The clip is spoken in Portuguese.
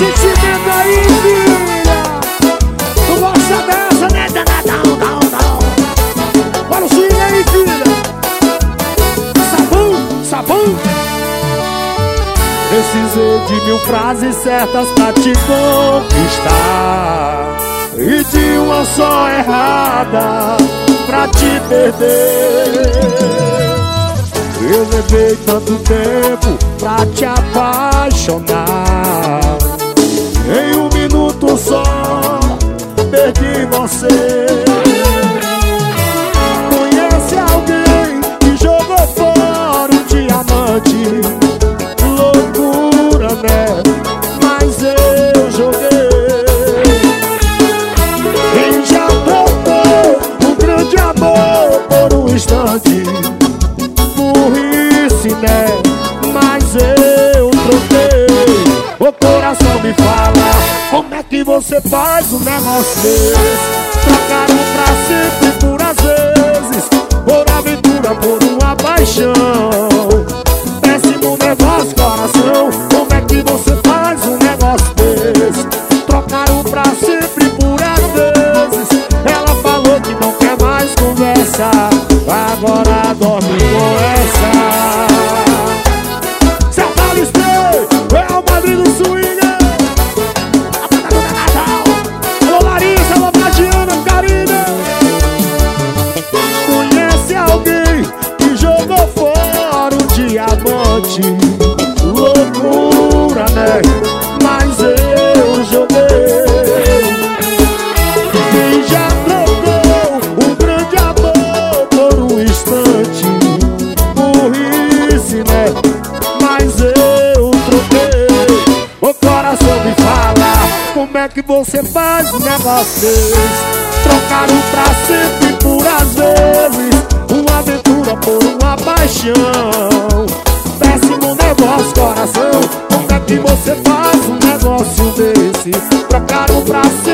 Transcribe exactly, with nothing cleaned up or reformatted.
sentimento aí, filha. Tu gosta dessa, né? Não, não, não. Bora o swing aí, filha. Sabão, sabão. Precisei de mil frases certas pra te conquistar e de uma só errada pra te perder. Eu levei tanto tempo pra te apaixonar, em um minuto só perdi você. Conhece alguém que jogou fora um diamante? Loucura, né? Mas eu joguei. Quem já trocou um grande amor por um instante? Burrice, né? Mas eu troquei. O coração me fala, como é que você faz um negócio desse? Trocaram pra sempre por às vezes, por aventura, por uma paixão. Péssimo negócio, coração. Como é que você faz um negócio desse? Trocaram pra sempre por às vezes. Ela falou que não quer mais conversa, agora dorme com essa. Sertão Spray é o Madrid do swing. Alô Larissa, alô Tatiana, Karina. Conhece alguém que jogou fora um diamante? Loucura, né? Mas eu joguei. Quem já trocou um grande amor por um instante? Burrice, né? Mas eu troquei. O coração me fala, como é que você faz um negócio desse? Trocaram pra sempre por às vezes, uma aventura por uma paixão. Péssimo negócio, coração. Como é que você faz um negócio desse? Trocaram pra sempre